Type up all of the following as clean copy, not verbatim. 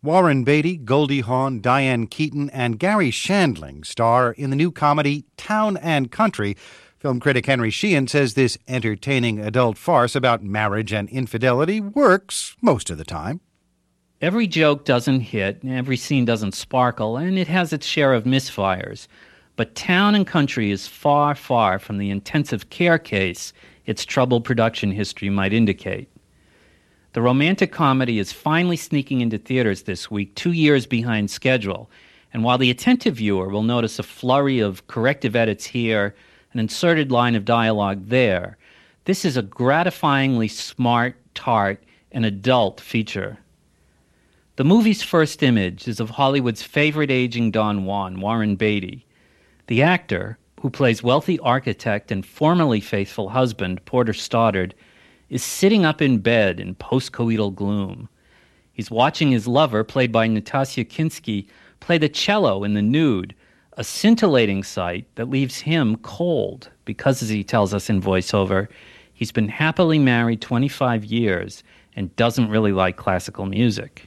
Warren Beatty, Goldie Hawn, Diane Keaton, and Gary Shandling star in the new comedy Town and Country. Film critic Henry Sheehan says this entertaining adult farce about marriage and infidelity works most of the time. Every joke doesn't hit, every scene doesn't sparkle, and it has its share of misfires. But Town and Country is far, far from the intensive care case its troubled production history might indicate. The romantic comedy is finally sneaking into theaters this week, 2 years behind schedule. And while the attentive viewer will notice a flurry of corrective edits here, an inserted line of dialogue there, this is a gratifyingly smart, tart, and adult feature. The movie's first image is of Hollywood's favorite aging Don Juan, Warren Beatty. The actor, who plays wealthy architect and formerly faithful husband, Porter Stoddard, is sitting up in bed in post-coital gloom. He's watching his lover, played by Natasha Kinski, play the cello in The Nude, a scintillating sight that leaves him cold because, as he tells us in voiceover, he's been happily married 25 years and doesn't really like classical music.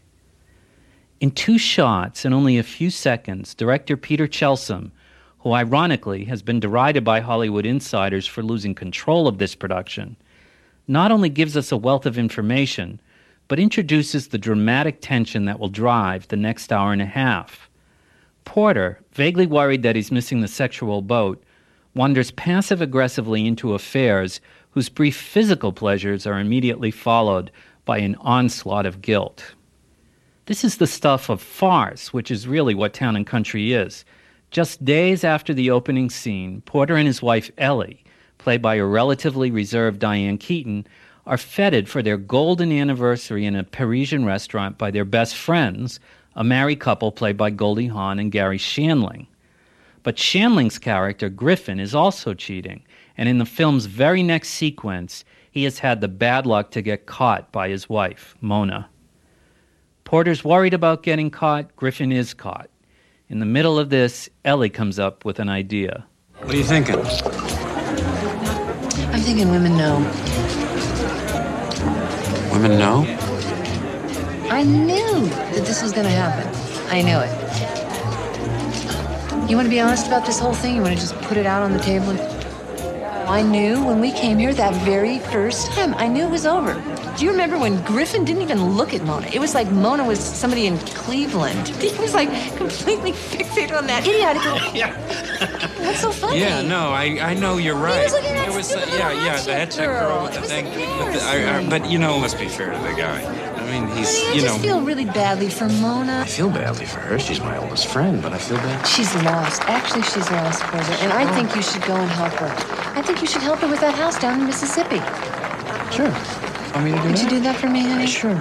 In 2 shots and only a few seconds, director Peter Chelsom, who ironically has been derided by Hollywood insiders for losing control of this production, not only gives us a wealth of information, but introduces the dramatic tension that will drive the next hour and a half. Porter, vaguely worried that he's missing the sexual boat, wanders passive-aggressively into affairs whose brief physical pleasures are immediately followed by an onslaught of guilt. This is the stuff of farce, which is really what Town and Country is. Just days after the opening scene, Porter and his wife Ellie, played by a relatively reserved Diane Keaton, are feted for their golden anniversary in a Parisian restaurant by their best friends, a married couple played by Goldie Hawn and Gary Shandling. But Shandling's character, Griffin, is also cheating, and in the film's very next sequence, he has had the bad luck to get caught by his wife, Mona. Porter's worried about getting caught. Griffin is caught. In the middle of this, Ellie comes up with an idea. What are you thinking? I'm thinking women know. Women know? I knew that this was going to happen. I knew it. You want to be honest about this whole thing? You want to just put it out on the table? I knew when we came here that very first time. I knew it was over. Do you remember when Griffin didn't even look at Mona? It was like Mona was somebody in Cleveland. He was like completely fixated on that idiotic. Yeah. What's so funny? Yeah, no, I know you're right. He was looking at There was, stupid the head check girl with the thing. But it must be fair to the guy. I mean, I just feel really badly for Mona. I feel badly for her. She's my oldest friend, but I feel bad. She's lost. Actually, she's lost, Porter. And I think you should go and help her. I think you should help her with that house down in Mississippi. Sure. Want me to do Would that? you do that for me, honey? Sure.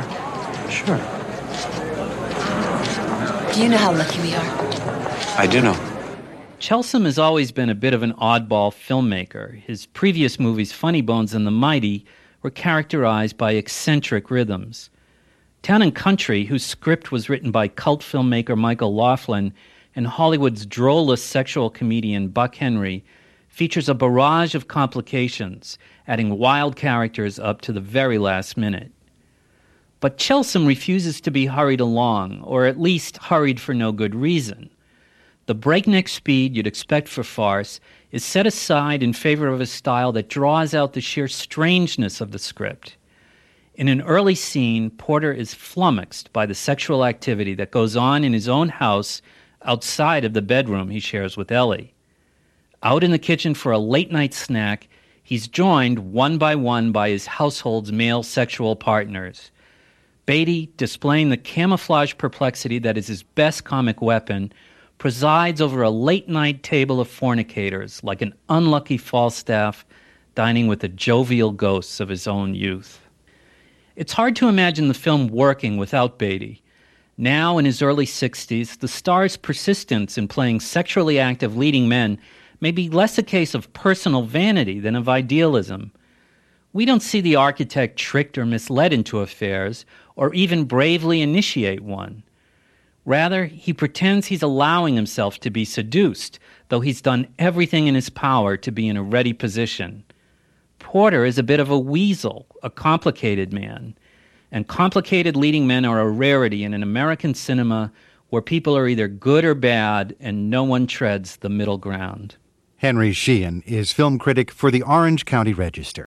Do you know how lucky we are? I do know. Chelsom has always been a bit of an oddball filmmaker. His previous movies, Funny Bones and The Mighty, were characterized by eccentric rhythms. Town and Country, whose script was written by cult filmmaker Michael Laughlin and Hollywood's drollest sexual comedian Buck Henry, features a barrage of complications, adding wild characters up to the very last minute. But Chelsom refuses to be hurried along, or at least hurried for no good reason. The breakneck speed you'd expect for farce is set aside in favor of a style that draws out the sheer strangeness of the script. In an early scene, Porter is flummoxed by the sexual activity that goes on in his own house outside of the bedroom he shares with Ellie. Out in the kitchen for a late-night snack, he's joined one by his household's male sexual partners. Beatty, displaying the camouflage perplexity that is his best comic weapon, presides over a late-night table of fornicators like an unlucky Falstaff dining with the jovial ghosts of his own youth. It's hard to imagine the film working without Beatty. Now, in his early 60s, the star's persistence in playing sexually active leading men may be less a case of personal vanity than of idealism. We don't see the architect tricked or misled into affairs, or even bravely initiate one. Rather, he pretends he's allowing himself to be seduced, though he's done everything in his power to be in a ready position. Porter is a bit of a weasel, a complicated man. And complicated leading men are a rarity in an American cinema where people are either good or bad and no one treads the middle ground. Henry Sheehan is film critic for the Orange County Register.